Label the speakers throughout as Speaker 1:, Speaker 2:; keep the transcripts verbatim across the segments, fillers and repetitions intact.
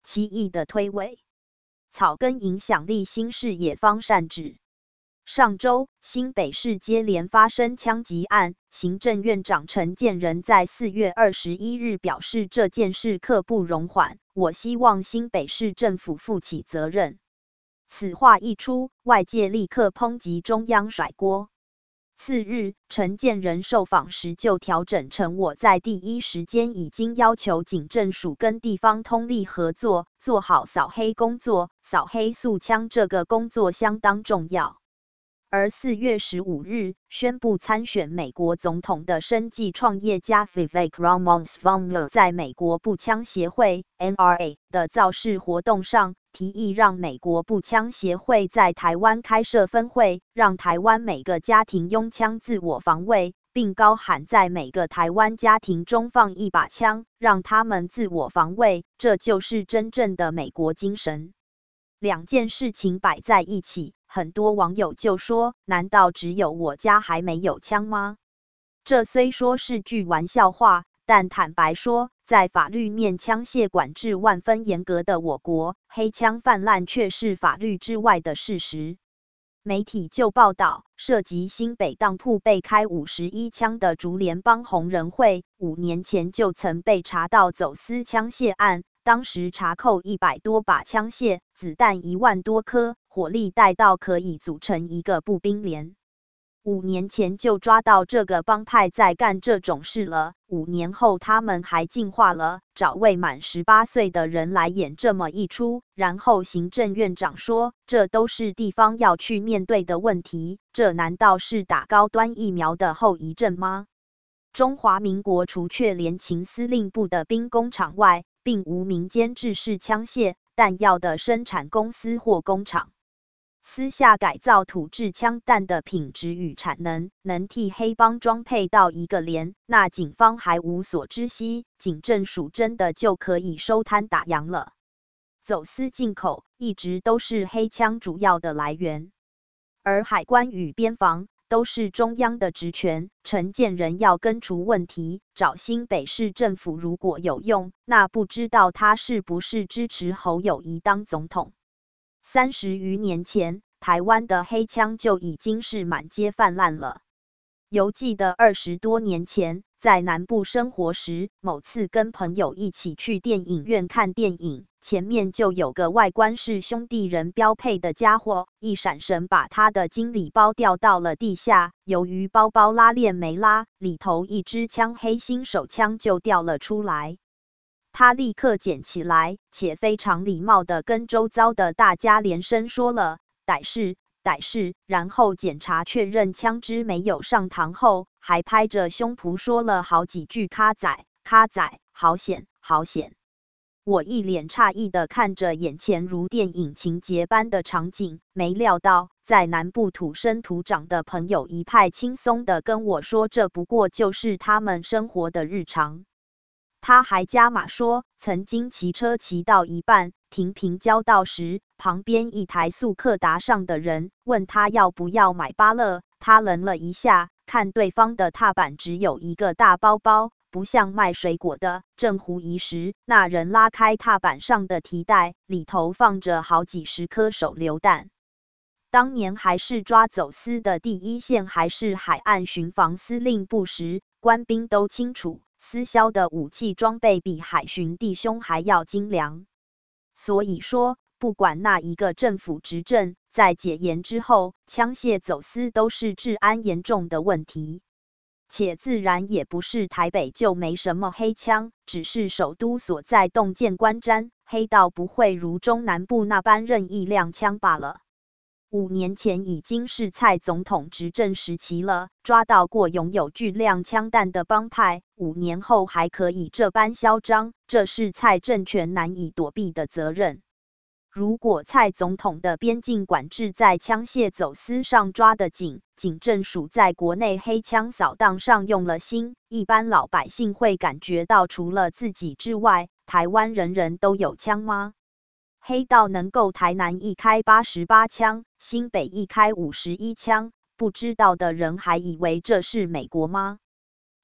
Speaker 1: 其意的推诿。草根影响力新视野方善止。上周，新北市接连发生枪击案，行政院长陈建仁在四月二十一日表示，这件事刻不容缓，我希望新北市政府负起责任。此话一出，外界立刻抨击中央甩锅。次日，陈建仁受访时就调整成，我在第一时间已经要求警政署跟地方通力合作，做好扫黑工作，扫黑诉枪这个工作相当重要。而四月十五日宣布参选美国总统的生技创业家 Vivek Ramaswamy 在美国步枪协会 N R A 的造势活动上，提议让美国步枪协会在台湾开设分会，让台湾每个家庭拥枪自我防卫，并高喊在每个台湾家庭中放一把枪，让他们自我防卫，这就是真正的美国精神。两件事情摆在一起，很多网友就说，难道只有我家还没有枪吗？这虽说是句玩笑话，但坦白说，在法律面枪械管制万分严格的我国，黑枪泛滥却是法律之外的事实。媒体就报道，涉及新北当铺被开五十一枪的竹联帮红人会，五年前就曾被查到走私枪械案，当时查扣一百多把枪械，子弹一万多颗，火力带到可以组成一个步兵连。五年前就抓到这个帮派在干这种事了，五年后他们还进化了，找未满十八岁的人来演这么一出，然后行政院长说，这都是地方要去面对的问题，这难道是打高端疫苗的后遗症吗？中华民国除却联勤司令部的兵工厂外，并无民间制式枪械、弹药的生产公司或工厂。私下改造土制枪弹的品质与产能，能替黑帮装配到一个连，那警方还无所知悉，警政署真的就可以收摊打烊了。走私进口一直都是黑枪主要的来源，而海关与边防都是中央的职权，陈建仁要根除问题，找新北市政府如果有用，那不知道他是不是支持侯友宜当总统。三十余年前，台湾的黑枪就已经是满街泛滥了。犹记得二十多年前，在南部生活时，某次跟朋友一起去电影院看电影，前面就有个外观是兄弟人标配的家伙，一闪神把他的经理包掉到了地下，由于包包拉链没拉，里头一支枪黑心手枪就掉了出来。他立刻捡起来，且非常礼貌地跟周遭的大家连声说了歹势歹势，然后检查确认枪支没有上膛后，还拍着胸脯说了好几句咖仔咖仔，好险好险。我一脸诧异地看着眼前如电影情节般的场景，没料到在南部土生土长的朋友一派轻松地跟我说，这不过就是他们生活的日常。他还加码说，曾经骑车骑到一半，停平交道时，旁边一台速克达上的人问他要不要买芭乐，他愣了一下，看对方的踏板只有一个大包包，不像卖水果的，正狐疑时，那人拉开踏板上的提袋，里头放着好几十颗手榴弹。当年还是抓走私的第一线，还是海岸巡防司令部时，官兵都清楚，私销的武器装备比海巡弟兄还要精良。所以说，不管哪一个政府执政，在解严之后，枪械走私都是治安严重的问题。且自然也不是台北就没什么黑枪，只是首都所在洞见观瞻，黑道不会如中南部那般任意亮枪罢了。五年前已经是蔡总统执政时期了，抓到过拥有巨量枪弹的帮派，五年后还可以这般嚣张，这是蔡政权难以躲避的责任。如果蔡总统的边境管制在枪械走私上抓得紧，警政署在国内黑枪扫荡上用了心，一般老百姓会感觉到除了自己之外，台湾人人都有枪吗？黑道能够台南一开八十八枪，新北一开五十一枪，不知道的人还以为这是美国吗？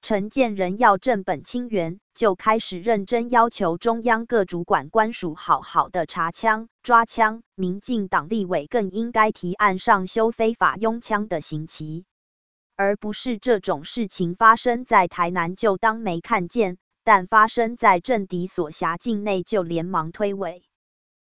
Speaker 1: 陈建仁要正本清源，就开始认真要求中央各主管官署好好的查枪抓枪，民进党立委更应该提案上修非法拥枪的刑期，而不是这种事情发生在台南就当没看见，但发生在政敌所辖境内就连忙推诿。